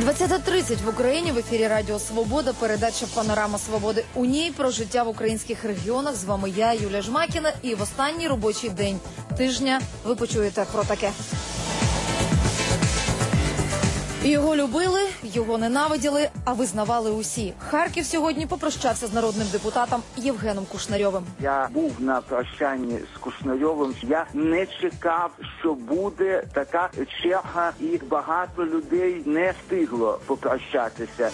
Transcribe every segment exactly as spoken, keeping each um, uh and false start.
двадцята тридцять в Україні, в ефірі Радіо Свобода, передача «Панорама Свободи». У ній про життя в українських регіонах. З вами я, Юлія Жмакіна. І в останній робочий день тижня ви почуєте про таке. Його любили, його ненавиділи, а визнавали усі. Харків сьогодні попрощався з народним депутатом Євгеном Кушнарьовим. Я був на прощанні з Кушнарьовим. Я не чекав, що буде така черга, і багато людей не встигло попрощатися.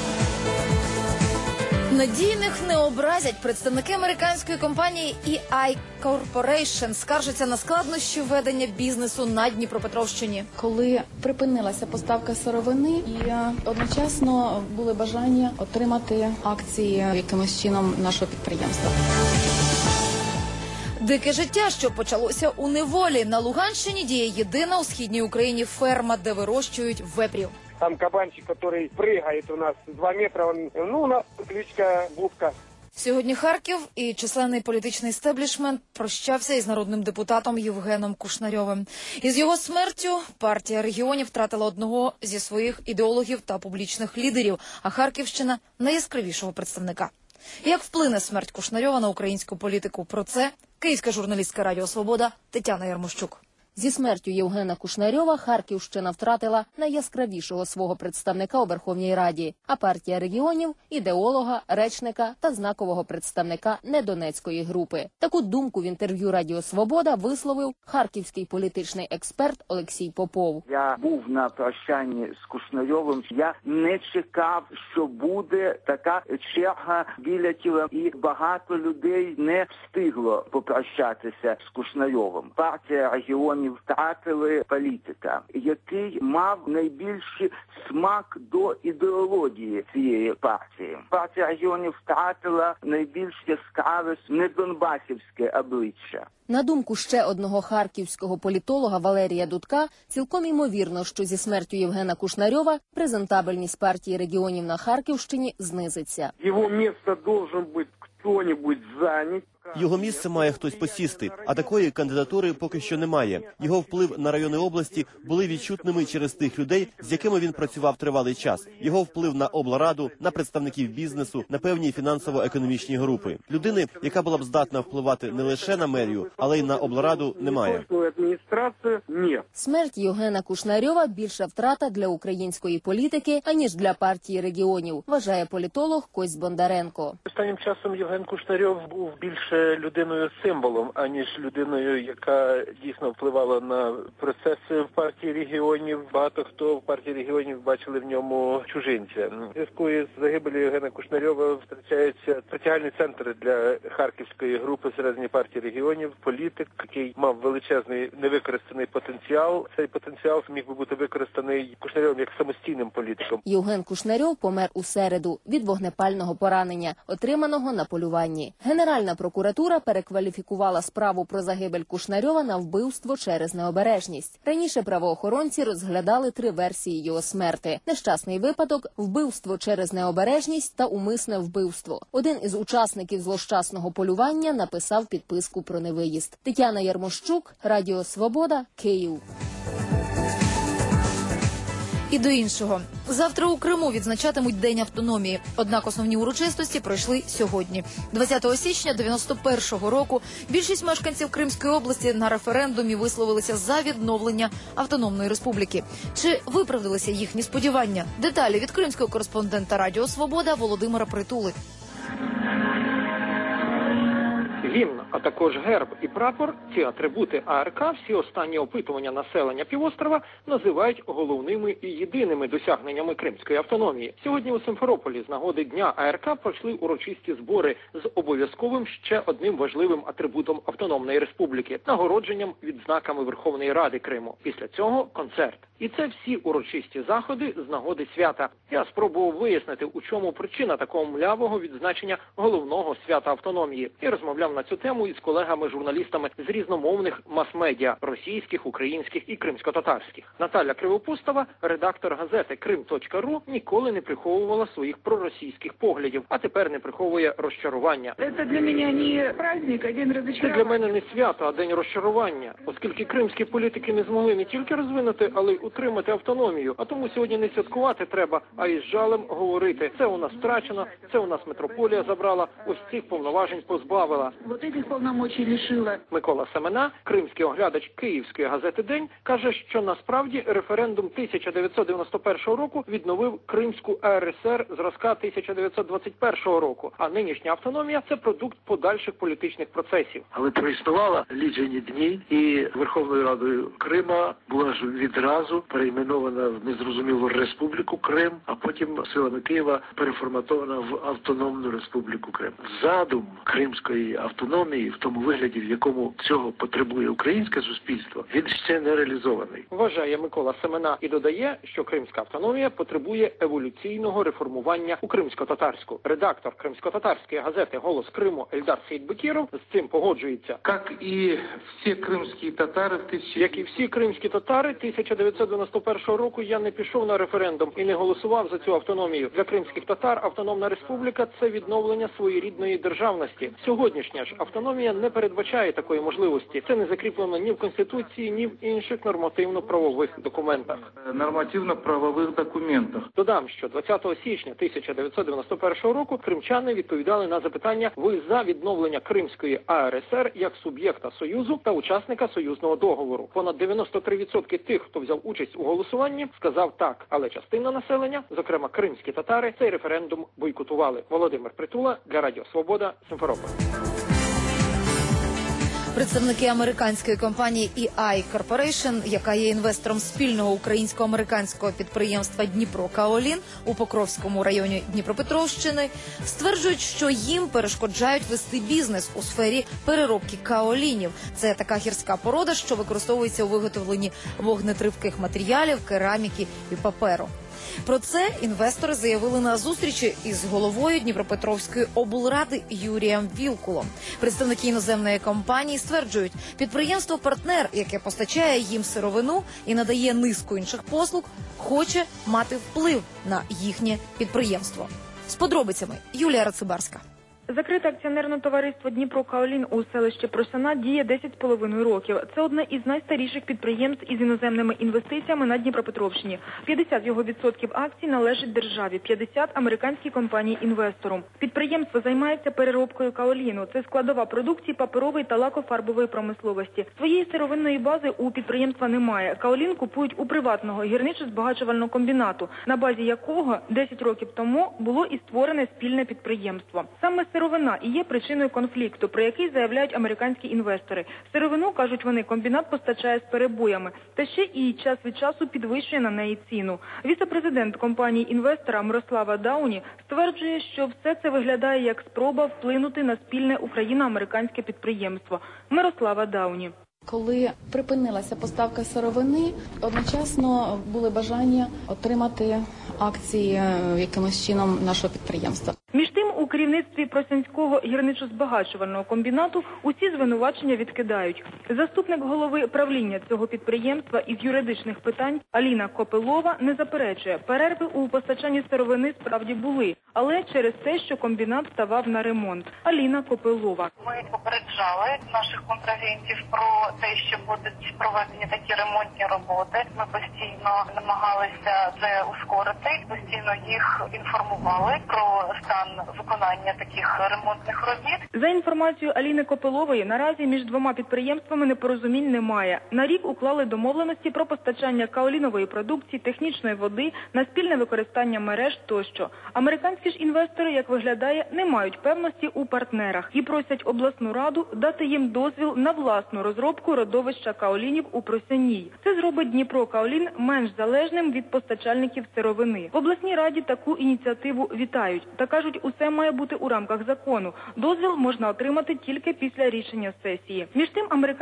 Надійних не образять. Представники американської компанії і ай Corporation скаржаться на складнощі ведення бізнесу на Дніпропетровщині. Коли припинилася поставка сировини і одночасно були бажання отримати акції якимось чином нашого підприємства. Дике життя, що почалося у неволі. На Луганщині діє єдина у східній Україні ферма, де вирощують вепрів. Там кабанчик, который прыгает у нас два метра, он, ну, у нас кличка Бубка. Сьогодні Харків і численний політичний стеблішмент прощався із народним депутатом Євгеном Кушнарьовим. Із його смертю партія регіонів втратила одного зі своїх ідеологів та публічних лідерів, а Харківщина – найяскравішого представника. Як вплине смерть Кушнарьова на українську політику? Про це київська журналістка Радіо Свобода Тетяна Ярмощук. Зі смертю Євгена Кушнарьова Харківщина втратила найяскравішого свого представника у Верховній Раді, а партія регіонів – ідеолога, речника та знакового представника недонецької групи. Таку думку в інтерв'ю Радіо Свобода висловив харківський політичний експерт Олексій Попов. Я був на прощанні з Кушнарьовим. Я не чекав, що буде така черга біля тіла, і багато людей не встигло попрощатися з Кушнарьовим. Партія регіонів втратили політика, який мав найбільший смак до ідеології цієї партії. Партія регіонів втратила найбільш яскраве недонбасівське обличчя. На думку ще одного харківського політолога Валерія Дудка, цілком ймовірно, що зі смертю Євгена Кушнарьова презентабельність партії регіонів на Харківщині знизиться. Його місце должен бути хто-небудь зайнят. Його місце має хтось посісти, а такої кандидатури поки що немає. Його вплив на райони області були відчутними через тих людей, з якими він працював тривалий час. Його вплив на облраду, на представників бізнесу, на певні фінансово-економічні групи. Людини, яка була б здатна впливати не лише на мерію, але й на облраду, немає. Смерть Євгена Кушнарьова – більша втрата для української політики, аніж для партії регіонів, вважає політолог Кость Бондаренко. Останнім часом Євген Кушнарьов був більше людиною-символом, аніж людиною, яка дійсно впливала на процеси в партії регіонів. Багато хто в партії регіонів бачили в ньому чужинця. В зв'язку із загибелью Євгена Кушнарьова втрачається притягальний центр для харківської групи всередині партії регіонів. Політик, який мав величезний невикористаний потенціал. Цей потенціал міг би бути використаний Кушнарьовим як самостійним політиком. Євген Кушнарьов помер у середу від вогнепального поранення, отриманого на полюванні. Генеральна прокуратура перекваліфікувала справу про загибель Кушнарьова на вбивство через необережність. Раніше правоохоронці розглядали три версії його смерти: нещасний випадок, вбивство через необережність та умисне вбивство. Один із учасників злощасного полювання написав підписку про невиїзд. Тетяна Ярмощук, Радіо Свобода, Київ. І до іншого. Завтра у Криму відзначатимуть День автономії. Однак основні урочистості пройшли сьогодні. двадцятого січня дев'яносто першого року більшість мешканців Кримської області на референдумі висловилися за відновлення автономної республіки. Чи виправдалися їхні сподівання? Деталі від кримського кореспондента Радіо Свобода Володимира Притули. Гімн, а також герб і прапор, ці атрибути А Р К, всі останні опитування населення півострова називають головними і єдиними досягненнями кримської автономії. Сьогодні у Симферополі з нагоди Дня А Р К пройшли урочисті збори з обов'язковим ще одним важливим атрибутом автономної республіки – нагородженням відзнаками Верховної Ради Криму. Після цього – концерт. І це всі урочисті заходи з нагоди свята. Я спробував вияснити, у чому причина такого млявого відзначення головного свята автономії, і розмовляв на на цю тему із колегами-журналістами з різномовних мас-медіа – російських, українських і кримсько-татарських. Наталя Кривопустова, редактор газети крим точка ру, ніколи не приховувала своїх проросійських поглядів, а тепер не приховує розчарування. Це для мене не праздник, а день розчарування. Це для мене не свято, а день розчарування, оскільки кримські політики не змогли не тільки розвинути, але й утримати автономію. А тому сьогодні не святкувати треба, а із жалем говорити. Це у нас втрачено, це у нас метрополія забрала, ось цих повноважень позбавила. Вот этих повномочий лишила. Микола Семена, кримський оглядач Київської газети «День», каже, що насправді референдум тисяча дев'ятсот дев'яносто першого року відновив Кримську РСР зразка тисяча дев'ятсот двадцять першого року, а нинішня автономія – це продукт подальших політичних процесів. Але проіснувала лічені дні, і Верховною Радою Крима була ж відразу перейменована в незрозумілу Республіку Крим, а потім силами Києва переформатована в Автономну Республіку Крим. Задум кримської автономії в тому вигляді, в якому цього потребує українське суспільство, він ще не реалізований. Вважає Микола Семена і додає, що кримська автономія потребує еволюційного реформування у кримсько-татарську. Редактор кримсько-татарської газети «Голос Криму» Ельдар Сейдбекіров з цим погоджується. Як і всі кримські татари, як і всі кримські татари тисяча дев'ятсот дев'яносто першого року я не пішов на референдум і не голосував за цю автономію. Для кримських татар Автономна Республіка – це відновлення своєрідної державності. Сьогоднішня ж автономія не передбачає такої можливості. Це не закріплено ні в Конституції, ні в інших нормативно-правових документах. Нормативно-правових документах. Додам, що двадцятого січня тисяча дев'ятсот дев'яносто першого року кримчани відповідали на запитання «Ви за відновлення Кримської АРСР як суб'єкта Союзу та учасника союзного договору?» Понад дев'яносто три відсотки тих, хто взяв участь у голосуванні, сказав так, але частина населення, зокрема кримські татари, цей референдум бойкотували. Володимир Притула для Радіо Свобода, Симферополь. Представники американської компанії і ай Corporation, яка є інвестором спільного українсько-американського підприємства Дніпро Каолін у Покровському районі Дніпропетровщини, стверджують, що їм перешкоджають вести бізнес у сфері переробки каолінів. Це така гірська порода, що використовується у виготовленні вогнетривких матеріалів, кераміки і паперу. Про це інвестори заявили на зустрічі із головою Дніпропетровської облради Юрієм Вілкулом. Представники іноземної компанії стверджують, підприємство-партнер, яке постачає їм сировину і надає низку інших послуг, хоче мати вплив на їхнє підприємство. З подробицями Юлія Рацибарська. Закрите акціонерне товариство «Дніпро Каолін» у селищі Просяна діє десять з половиною років. Це одне із найстаріших підприємств із іноземними інвестиціями на Дніпропетровщині. п'ятдесят його відсотків акцій належить державі, п'ятдесят – американській компанії-інвестору. Підприємство займається переробкою каоліну. Це складова продукції паперової та лакофарбової промисловості. Своєї сировинної бази у підприємства немає. Каолін купують у приватного гірничо-збагачувального комбінату, на базі якого десять років тому було і створене спільне підприємство. Саме сировина і є причиною конфлікту, про який заявляють американські інвестори. Сировину, кажуть вони, комбінат постачає з перебоями, та ще і час від часу підвищує на неї ціну. Віце-президент компанії-інвестора Мирослава Дауні стверджує, що все це виглядає як спроба вплинути на спільне україно-американське підприємство. Мирослава Дауні. Коли припинилася поставка сировини, одночасно були бажання отримати акції якимось чином нашого підприємства. Між тим, у керівництві Просянського гірничо-збагачувального комбінату усі звинувачення відкидають. Заступник голови правління цього підприємства із юридичних питань Аліна Копилова не заперечує, перерви у постачанні сировини справді були, але через те, що комбінат ставав на ремонт. Аліна Копилова. Ми попереджали наших контрагентів про те, що будуть проведені такі ремонтні роботи. Ми постійно намагалися це ускорити, постійно їх інформували про стан виконання таких ремонтних робіт. За інформацією Аліни Копилової, наразі між двома підприємствами непорозумінь немає. На рік уклали домовленості про постачання каолінової продукції, технічної води, на спільне використання мереж тощо. Американські ж інвестори, як виглядає, не мають певності у партнерах і просять обласну раду дати їм дозвіл на власну розробку родовища каолінів у Просяній. Це зробить Дніпро Каолін менш залежним від постачальників сировини. В обласній раді таку ініціативу вітають та кажуть, усе має бути у рамках закону. Дозвіл можна отримати тільки після рішення сесії. Між тим, американські партнери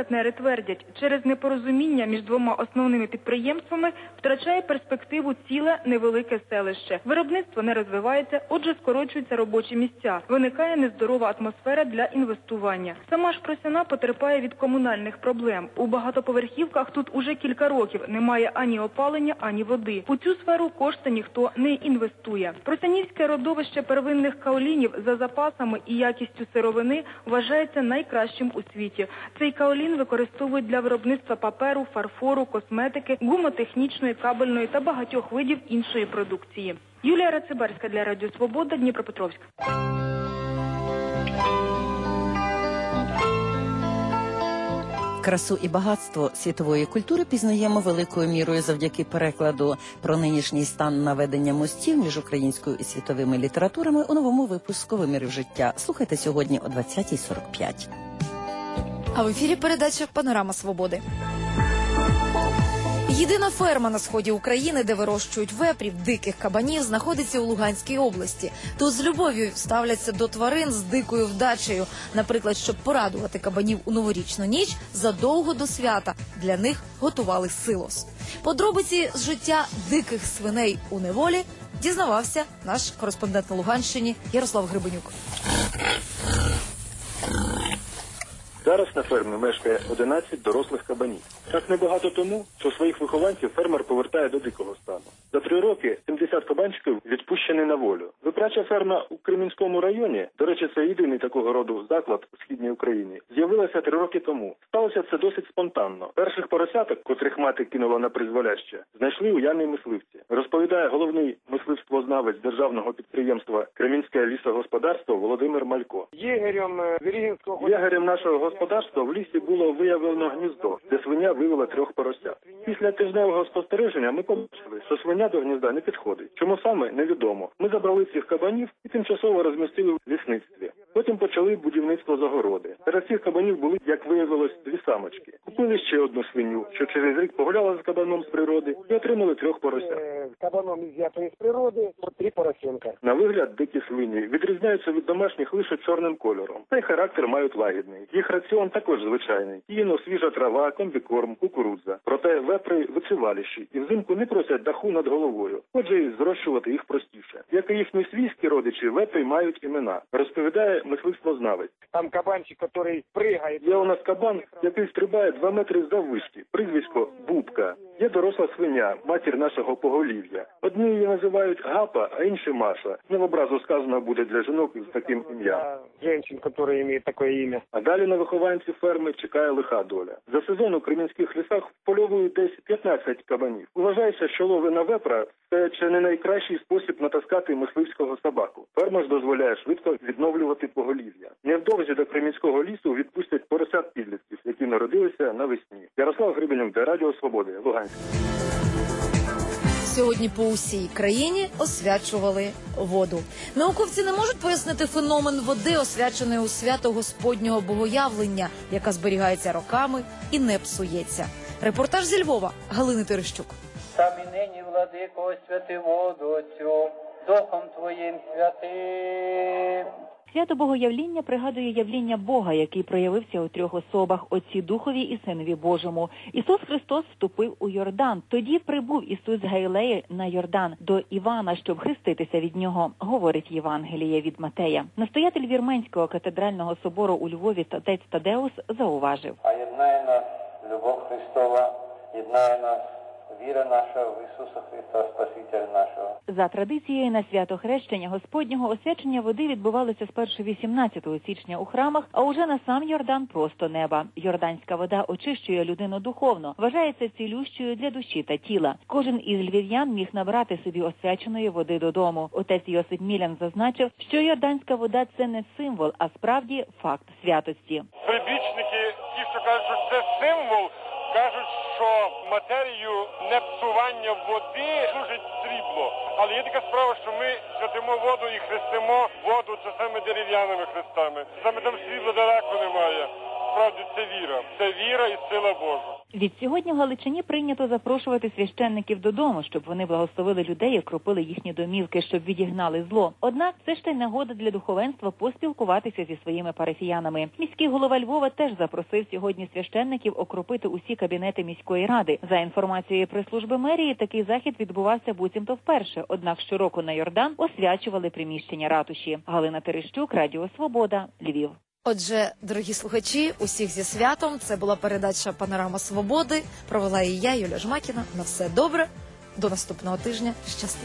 Партнери твердять, через непорозуміння між двома основними підприємствами втрачає перспективу ціле невелике селище. Виробництво не розвивається, отже скорочуються робочі місця. Виникає нездорова атмосфера для інвестування. Сама ж Просяна потерпає від комунальних проблем. У багатоповерхівках тут уже кілька років немає ані опалення, ані води. У цю сферу кошти ніхто не інвестує. Просянівське родовище первинних каолінів за запасами і якістю сировини вважається найкращим у світі. Цей каолін використовують для виробництва паперу, фарфору, косметики, гумотехнічної, кабельної та багатьох видів іншої продукції. Юлія Рациберська для Радіо Свобода, Дніпропетровськ. Красу і багатство світової культури пізнаємо великою мірою завдяки перекладу про нинішній стан наведення мостів між українською і світовими літературами у новому випуску «Вимірів життя». Слухайте сьогодні о двадцятій сорок п'ять. А в ефірі передача «Панорама свободи». Єдина ферма на сході України, де вирощують вепрів, диких кабанів, знаходиться у Луганській області. Тут з любов'ю ставляться до тварин з дикою вдачею. Наприклад, щоб порадувати кабанів у новорічну ніч, задовго до свята для них готували силос. Подробиці з життя диких свиней у неволі дізнавався наш кореспондент на Луганщині Ярослав Гребенюк. Зараз на фермі мешкає одинадцять дорослих кабанів. Так небагато тому, що своїх вихованців фермер повертає до дикого стану. За три роки сімдесят кабанчиків відпущені на волю. Випряча ферма у Кремінському районі, до речі, це єдиний такого роду заклад у східній Україні, з'явилася три роки тому. Сталося це досить спонтанно. Перших поросяток, котрих мати кинула на призволяще, знайшли у ямі мисливці. Розповідає головний мисливствознавець державного підприємства Кремінське лісогосподарство Володимир Малько. Єгерем Вірігінського Єгерем нашого господарства в лісі було виявлено гніздо, де свиня вивела трьох поросят. Після тижневого спостереження ми побачили, що свиня до гнізда не підходить. Чому саме, невідомо. Ми забрали цих кабанів і тимчасово розмістили в лісництві. Потім почали будівництво загороди. Серед цих кабанів були, як виявилось, дві самочки. Купили ще одну свиню, що через рік погуляла з кабаном з природи, і отримали трьох поросят. З кабаном із'ятої з природи, три поросенка. На вигляд дикі свині відрізняються від домашніх лише чорним кольором. Та й характер мають лагідний. Їх раціон також звичайний. Сіно, свіжа трава, комбікорм, кукурудза. Проте вепри витриваліші і взимку не просять даху над головою. Отже, і зрощувати їх простіше. Як і їхні свійські родичі, вепри мають імена. Розповідає мисливствознавець. Там кабанчик, який пригає. Є у нас кабан, який стрибає два метри заввишки. Прізвисько Бубка. Є доросла свиня, матір нашого поголів'я. Одні її називають Гапа, а інші Маша. Не в образу сказано буде для жінок з таким ім'ям. Жінчин, які мають таке ім'я. А далі на вихованців ферми чекає лиха доля. За сезон у кремінських лісах впольовують десь п'ятнадцять кабанів. Вважається, що лови на вепра – це чи не найкращий спосіб натаскати мисливського собаку. Ферма ж дозволяє швидко відновлювати поголів'я. Невдовзі до Кремінського лісу відпустять поросят підлітків, які народилися навесні. Ярослав Гребенюк для Радіо Свободи, Луганськ. Сьогодні по усій країні освячували воду. Науковці не можуть пояснити феномен води, освяченої у свято Господнього Богоявлення, яка зберігається роками і не псується. Репортаж зі Львова Галини Терещук. Сам і нині, владико, освяти воду цю, Духом Твоїм святим. Свято Богоявління пригадує явління Бога, який проявився у трьох особах – Отці Духові і Синові Божому. Ісус Христос вступив у Йордан. Тоді прибув Ісус з Галілеї на Йордан до Івана, щоб хреститися від нього, говорить Євангеліє від Матея. Настоятель Вірменського катедрального собору у Львові отець Тадеус зауважив. А єднає нас любов Христова, єднає нас віра наша в Ісуса Христа, Спасителя нашого. За традицією на свято Хрещення Господнього освячення води відбувалося спершу вісімнадцятого січня у храмах, а уже на сам Йордан просто неба. Йорданська вода очищує людину духовно, вважається цілющою для душі та тіла. Кожен із львів'ян міг набрати собі освяченої води додому. Отець Йосип Мілян зазначив, що йорданська вода – це не символ, а справді факт святості. Прибічники, ті, що кажуть, що це символ, кажуть, що матерію непсування води служить срібло. Але є така справа, що ми святимо воду і хрестимо воду, це саме дерев'яними хрестами. Саме там срібла далеко немає. насправді це віра. Це віра і сила Божа. Відсьогодні в Галичині прийнято запрошувати священників додому, щоб вони благословили людей і окропили їхні домівки, щоб відігнали зло. Однак це ще й нагода для духовенства поспілкуватися зі своїми парафіянами. Міський голова Львова теж запросив сьогодні священників окропити усі кабінети міської ради. За інформацією прес-служби мерії, такий захід відбувався буцімто вперше. Однак щороку на Йордан освячували приміщення ратуші. Галина Терещук, Радіо Свобода, Львів. Отже, дорогі слухачі, усіх зі святом. Це була передача «Панорама Свободи». Провела її я, Юлія Жмакіна. На все добре. До наступного тижня. Щасти.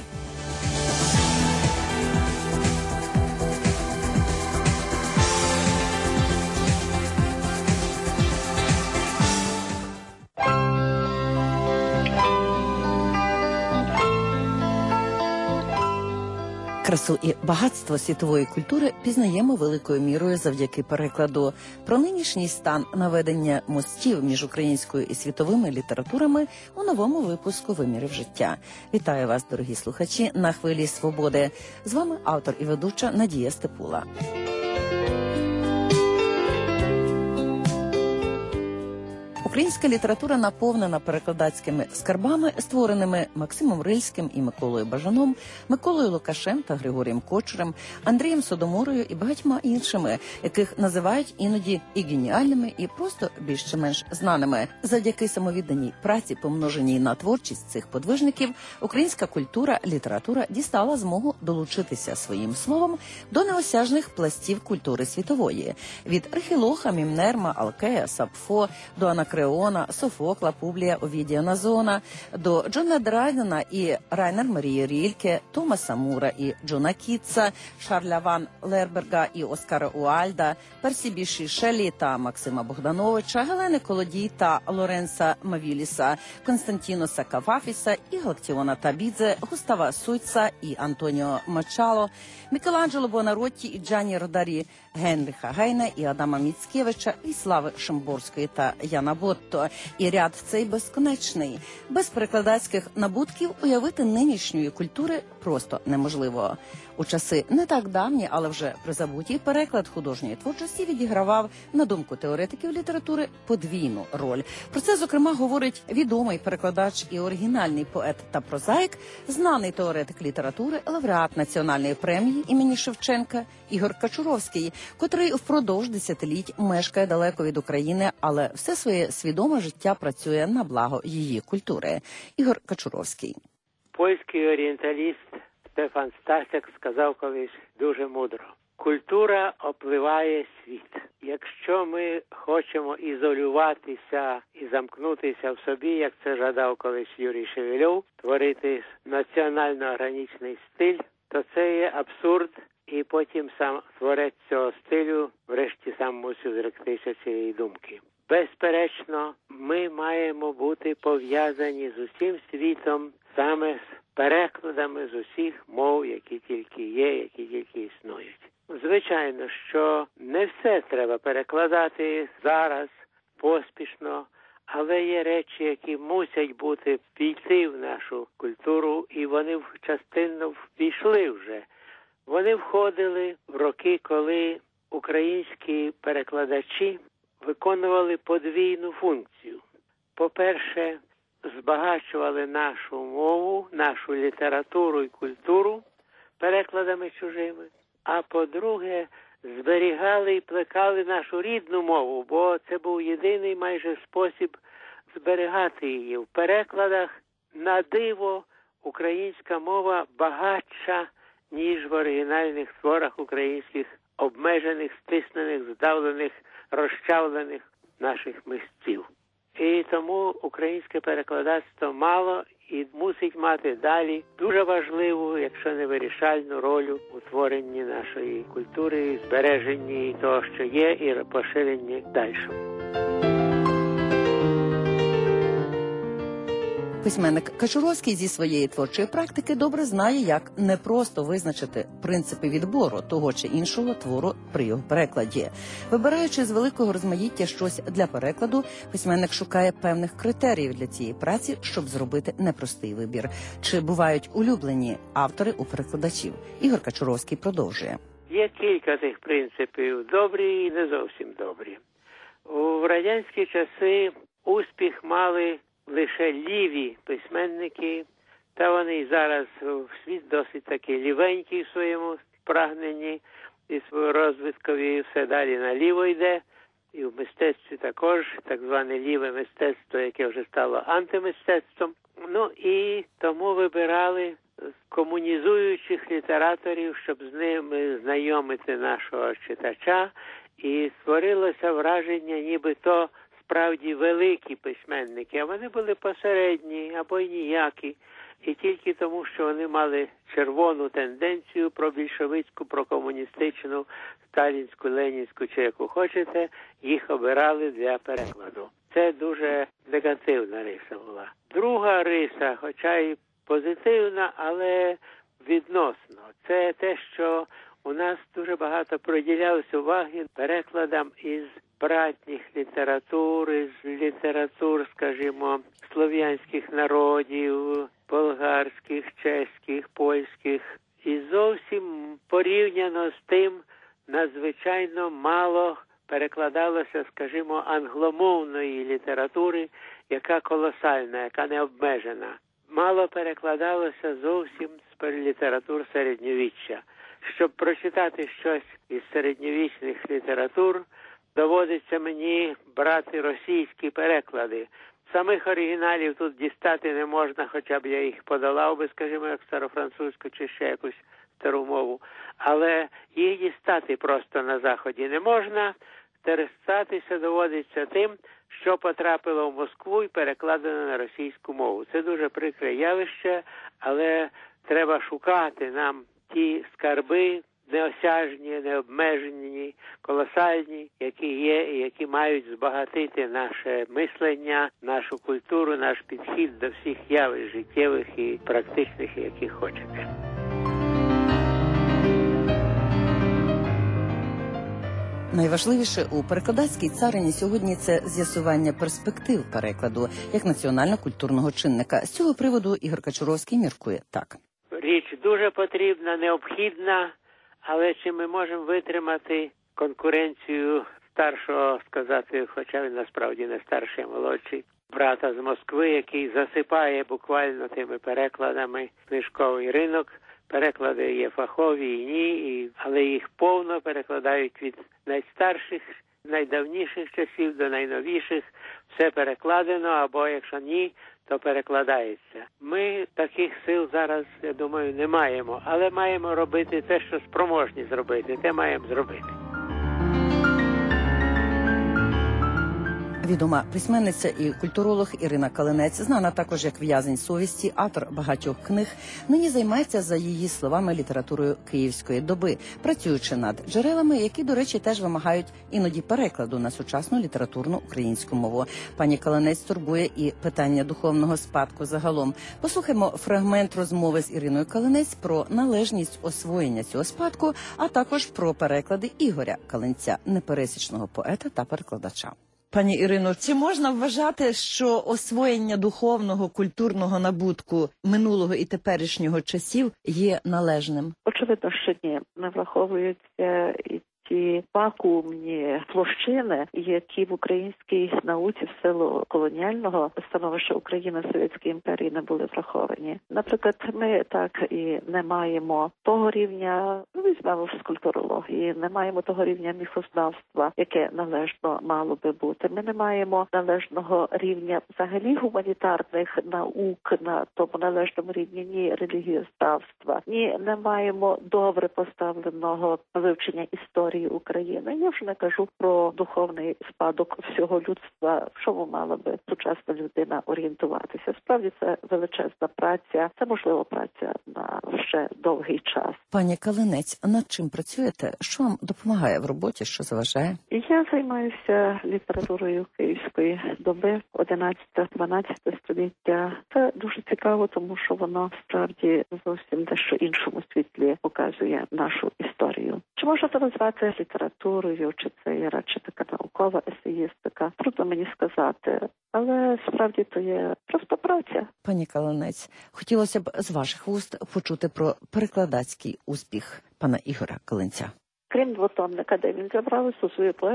Красу і багатство світової культури пізнаємо великою мірою завдяки перекладу. Про нинішній стан наведення мостів між українською і світовими літературами у новому випуску «Вимірів життя». Вітаю вас, дорогі слухачі, на хвилі свободи. З вами автор і ведуча Надія Степула. Українська література наповнена перекладацькими скарбами, створеними Максимом Рильським і Миколою Бажаном, Миколою Лукашем та Григорієм Кочурем, Андрієм Содоморою і багатьма іншими, яких називають іноді і геніальними, і просто більш чи менш знаними. Завдяки самовідданій праці, помноженій на творчість цих подвижників, українська культура, література дістала змогу долучитися своїм словом до неосяжних пластів культури світової. Від Архілоха, Мімнерма, Алкея, Сапфо до Анакреона, Софокла, Публія, Овідія Назона, до Джона Драйдена і Райнер Марії Рільке, Томаса Мура і Джона Кітса, Шарля Ван Лерберга і Оскара Уальда, Персі Біші Шеллі та Максима Богдановича, Гелени Колодій та Лоренса Мавіліса, Константіноса Кавафіса і Галактіона Табідзе, Густава Суйца і Антоніо Мачало, Мікеланджело Бонаротті і Джанні Родарі, Генріха Гейна і Адама Міцкевича, Віслави Шимборської та Яна Ботто. І ряд цей безконечний. Без перекладацьких набутків уявити нинішньої культури просто неможливо. У часи не так давні, але вже призабуті, переклад художньої творчості відігравав, на думку теоретиків літератури, подвійну роль. Про це, зокрема, говорить відомий перекладач і оригінальний поет та прозаїк, знаний теоретик літератури, лауреат Національної премії імені Шевченка Ігор Качуровський, котрий впродовж десятиліть мешкає далеко від України, але все своє свідоме життя працює на благо її культури. Ігор Качуровський. Польський орієнталіст Стефан Стасяк сказав колись дуже мудро: культура опливає світ. Якщо ми хочемо ізолюватися і замкнутися в собі, як це жадав колись Юрій Шевельов, творити національно-органічний стиль, то це є абсурд, і потім сам творець цього стилю врешті сам мусив зректися цієї думки. Безперечно, ми маємо бути пов'язані з усім світом саме з перекладами з усіх мов, які тільки є, які тільки існують. Звичайно, що не все треба перекладати зараз, поспішно, але є речі, які мусять бути війти в нашу культуру, і вони частинно ввійшли вже. Вони входили в роки, коли українські перекладачі виконували подвійну функцію. По-перше, збагачували нашу мову, нашу літературу і культуру перекладами чужими, а по-друге, зберігали і плекали нашу рідну мову, бо це був єдиний майже спосіб зберігати її. В перекладах, на диво, українська мова багатша, ніж в оригінальних творах українських обмежених, стиснених, здавлених, розчавлених наших митців. І тому українське перекладацтво мало і мусить мати далі дуже важливу, якщо не вирішальну роль у творенні нашої культури, збереженні того, що є, і поширенні далі. Письменник Качуровський зі своєї творчої практики добре знає, як не просто визначити принципи відбору того чи іншого твору при його перекладі. Вибираючи з великого розмаїття щось для перекладу, письменник шукає певних критеріїв для цієї праці, щоб зробити непростий вибір. Чи бувають улюблені автори у перекладачів? Ігор Качуровський продовжує. Є кілька тих принципів, добрі і не зовсім добрі. У радянські часи успіх мали лише ліві письменники, та вони і зараз в світ досить таки лівенький в своєму прагненні і своєму розвиткові, все далі наліво йде. І в мистецтві також, так зване ліве мистецтво, яке вже стало антимистецтвом. Ну і тому вибирали комунізуючих літераторів, щоб з ними знайомити нашого читача. І створилося враження, ніби то справді великі письменники, а вони були посередні або й ніякі. І тільки тому, що вони мали червону тенденцію пробільшовицьку, прокомуністичну, сталінську, ленінську, чи яку хочете, їх обирали для перекладу. Це дуже негативна риса була. Друга риса, хоча й позитивна, але відносно, це те, що у нас дуже багато приділялося уваги перекладам із братніх літератур, із літератур, скажімо, слов'янських народів, болгарських, чеських, польських. І зовсім порівняно з тим надзвичайно мало перекладалося, скажімо, англомовної літератури, яка колосальна, яка не обмежена. Мало перекладалося зовсім з літератур середньовіччя. Щоб прочитати щось із середньовічних літератур, доводиться мені брати російські переклади. Самих оригіналів тут дістати не можна, хоча б я їх подолав би, скажімо, як старофранцузьку чи ще якусь стару мову. Але їх дістати просто на Заході не можна. Терестатися доводиться тим, що потрапило в Москву і перекладено на російську мову. Це дуже прикре явище, але треба шукати нам ті скарби, неосяжні, необмежені, колосальні, які є і які мають збагатити наше мислення, нашу культуру, наш підхід до всіх явищ життєвих і практичних, які хочете. Найважливіше у перекладацькій царині сьогодні – це з'ясування перспектив перекладу як національно-культурного чинника. З цього приводу Ігор Качуровський міркує так. Річ дуже потрібна, необхідна, але чи ми можемо витримати конкуренцію старшого, сказати, хоча він насправді не старший, а молодший, брата з Москви, який засипає буквально тими перекладами книжковий ринок. Переклади є фахові і ні, і, але їх повно перекладають від найстарших, найдавніших часів до найновіших. Все перекладено, або якщо ні, то перекладається. Ми таких сил зараз, я думаю, не маємо, але маємо робити те, що спроможні зробити, те маємо зробити. Відома письменниця і культуролог Ірина Калинець, знана також як в'язень совісті, автор багатьох книг, нині займається, за її словами, літературою київської доби, працюючи над джерелами, які, до речі, теж вимагають іноді перекладу на сучасну літературну українську мову. Пані Калинець турбує і питання духовного спадку загалом. Послухаймо фрагмент розмови з Іриною Калинець про належність освоєння цього спадку, а також про переклади Ігоря Калинця, непересічного поета та перекладача. Пані Ірино, чи можна вважати, що освоєння духовного, культурного набутку минулого і теперішнього часів є належним? Очевидно, що ні. Не враховуються і ті вакуумні площини, які в українській науці в силу колоніального становища України Совєтської імперії не були враховані. Наприклад, ми так і не маємо того рівня, ну, візьмемо в скульптурології, не маємо того рівня міфознавства, яке належно мало би бути. Ми не маємо належного рівня взагалі гуманітарних наук на тому належному рівні, ні релігієзнавства, ні не маємо добре поставленого вивчення історії України. Я вже не кажу про духовний спадок всього людства, в чому мала би сучасна людина орієнтуватися. Справді це величезна праця, це можливо праця на ще довгий час. Пані Калинець, над чим працюєте? Що вам допомагає в роботі, що заважає? Я займаюся літературою київської доби, одинадцяте-дванадцяте століття. Це дуже цікаво, тому що воно справді зовсім дещо іншому світлі показує нашу історію. Чи можна це назвати літературою, чи це є радше така наукова есеїстика? Трудно мені сказати, але справді то є просто праця. Пані Калинець, хотілося б з ваших вуст почути про перекладацький успіх пана Ігоря Калинця. Крім двотомника, де він забрав усю свою поезію,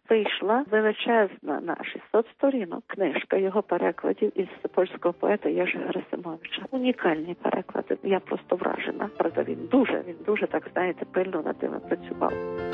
вийшла величезна на шістсот сторінок книжка його перекладів із польського поета Єжи Герасимовича. Унікальні переклади. Я просто вражена. Правда, він дуже, він дуже, так знаєте, пильно над ними працював.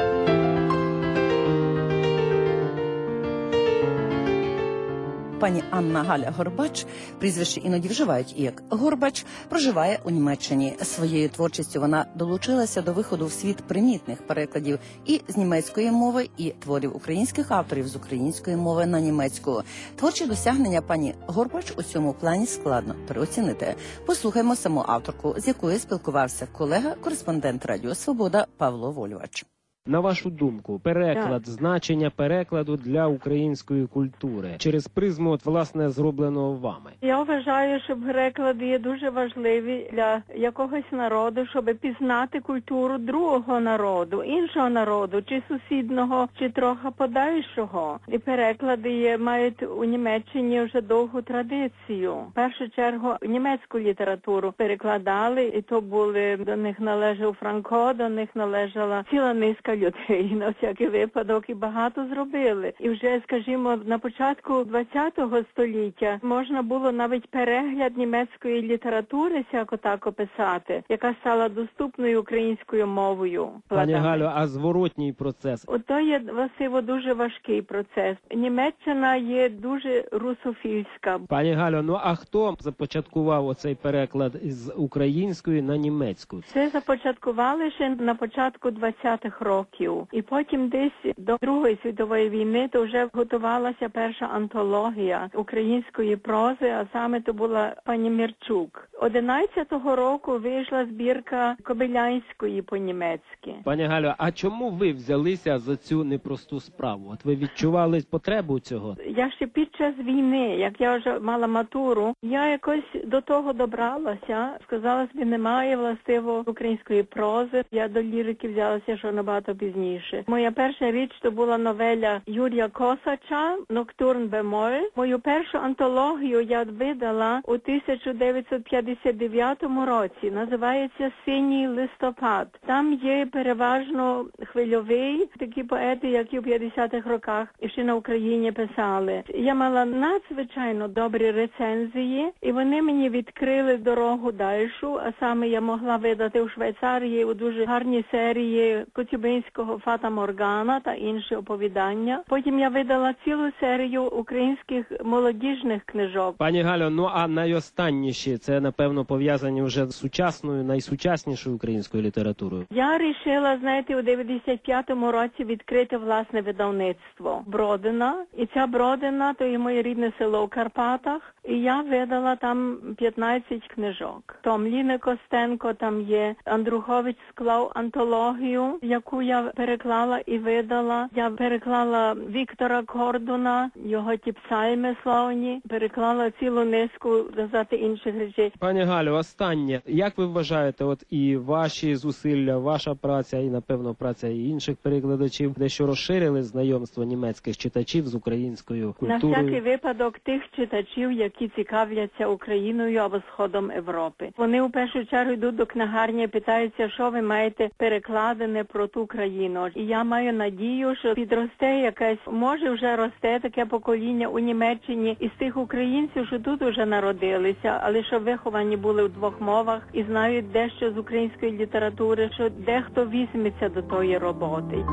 Пані Анна Галя Горбач, прізвище іноді вживають і як Горбач, проживає у Німеччині. Своєю творчістю вона долучилася до виходу в світ примітних перекладів і з німецької мови, і творів українських авторів з української мови на німецьку. Творчі досягнення пані Горбач у цьому плані складно переоцінити. Послухаймо саму авторку, з якою спілкувався колега, кореспондент Радіо Свобода Павло Волювач. На вашу думку, переклад, значення перекладу для української культури через призму, от, власне, зробленого вами? Я вважаю, що переклади є дуже важливі для якогось народу, щоб пізнати культуру другого народу, іншого народу, чи сусідного, чи трохи подальшого. І переклади є, мають у Німеччині вже довгу традицію. В першу чергу німецьку літературу перекладали, і то були, до них належав Франко, до них належала ціла низка людей, на всякий випадок, і багато зробили. І вже, скажімо, на початку ХХ століття можна було навіть перегляд німецької літератури, всяко так описати, яка стала доступною українською мовою. Пані Галю, а зворотній процес? Ото є, Васиво, дуже важкий процес. Німеччина є дуже русофільська. Пані Галю, ну а хто започаткував оцей переклад з української на німецьку? Це започаткували ще на початку двадцятих років. І потім десь до Другої світової війни то вже готувалася перша антологія української прози, а саме то була пані Мірчук. одинадцятого року вийшла збірка Кобилянської по-німецьки. Пані Галю, а чому ви взялися за цю непросту справу? От ви відчували потребу цього? Я ще під час війни, як я вже мала матуру, я якось до того добралася, сказала собі, немає властиво української прози. Я до лірики взялася, що набагато пізніше. Моя перша річ то була новеля Юрія Косача «Ноктурн бемоль». Мою першу антологію я видала у тисяча дев'ятсот п'ятдесят дев'ятому році. Називається «Синій листопад». Там є переважно хвильовий, такі поети, які у п'ятдесятих роках і ще на Україні писали. Я мала надзвичайно добрі рецензії, і вони мені відкрили дорогу дальшу, а саме я могла видати у Швейцарії у дуже гарній серії Коцюбинського «Фата Моргана» та інші оповідання. Потім я видала цілу серію українських молодіжних книжок. Пані Галю, ну а найостанніші, це, напевно, пов'язані вже з сучасною, найсучаснішою українською літературою? Я рішила, знаєте, у дев'яносто п'ятому році відкрити власне видавництво Бродина. І ця Бродина, то є моє рідне село в Карпатах. І я видала там п'ятнадцять книжок. Том Ліни Костенко там є. Андрухович склав антологію, яку я переклала і видала. Я переклала Віктора Кордуна, його ті псальми славні, переклала цілу низку, сказати, інших речей. Пані Галю, останнє. Як ви вважаєте, от і ваші зусилля, ваша праця, і, напевно, праця і інших перекладачів, дещо розширили знайомство німецьких читачів з українською культурою? На всякий випадок тих читачів, які цікавляться Україною або Сходом Європи. Вони у першу чергу йдуть до книгарні і питаються, що ви маєте перекладене про ту країну. І я маю надію, що підросте якесь, може вже росте таке покоління у Німеччині із тих українців, що тут уже народилися, але що виховані були в двох мовах і знають дещо з української літератури, що дехто візьметься до тої роботи.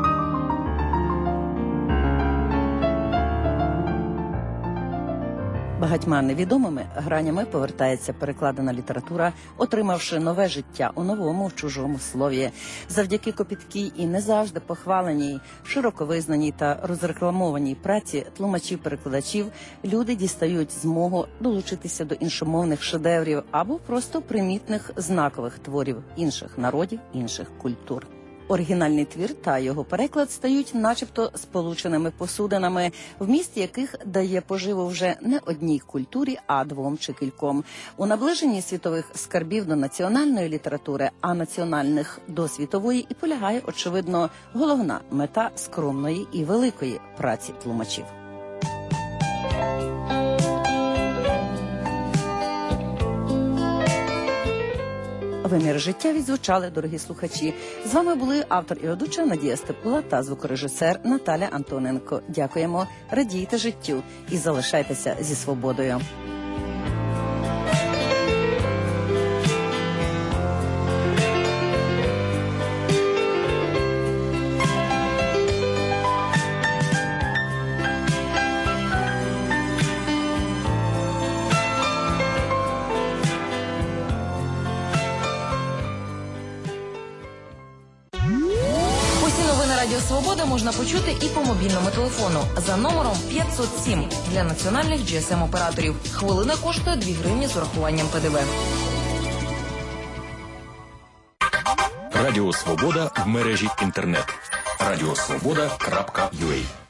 Багатьма невідомими гранями повертається перекладена література, отримавши нове життя у новому чужому слові. Завдяки копіткій і не завжди похваленій, широко визнаній та розрекламованій праці тлумачів-перекладачів люди дістають змогу долучитися до іншомовних шедеврів або просто примітних знакових творів інших народів, інших культур. Оригінальний твір та його переклад стають начебто сполученими посудинами, вміст яких дає поживу вже не одній культурі, а двом чи кільком. У наближенні світових скарбів до національної літератури, а національних до світової, і полягає, очевидно, головна мета скромної і великої праці тлумачів. Виміри життя відзвучали, дорогі слухачі. З вами були автор і ведуча Надія Степула та звукорежисер Наталя Антоненко. Дякуємо, радійте життю і залишайтеся зі свободою. Радіо Свобода можна почути і по мобільному телефону за номером п'ятсот сім для національних джі ес ем-операторів. Хвилина коштує дві гривні з урахуванням пе де ве. Радіо Свобода в мережі інтернет. радіосвобода крапка ю а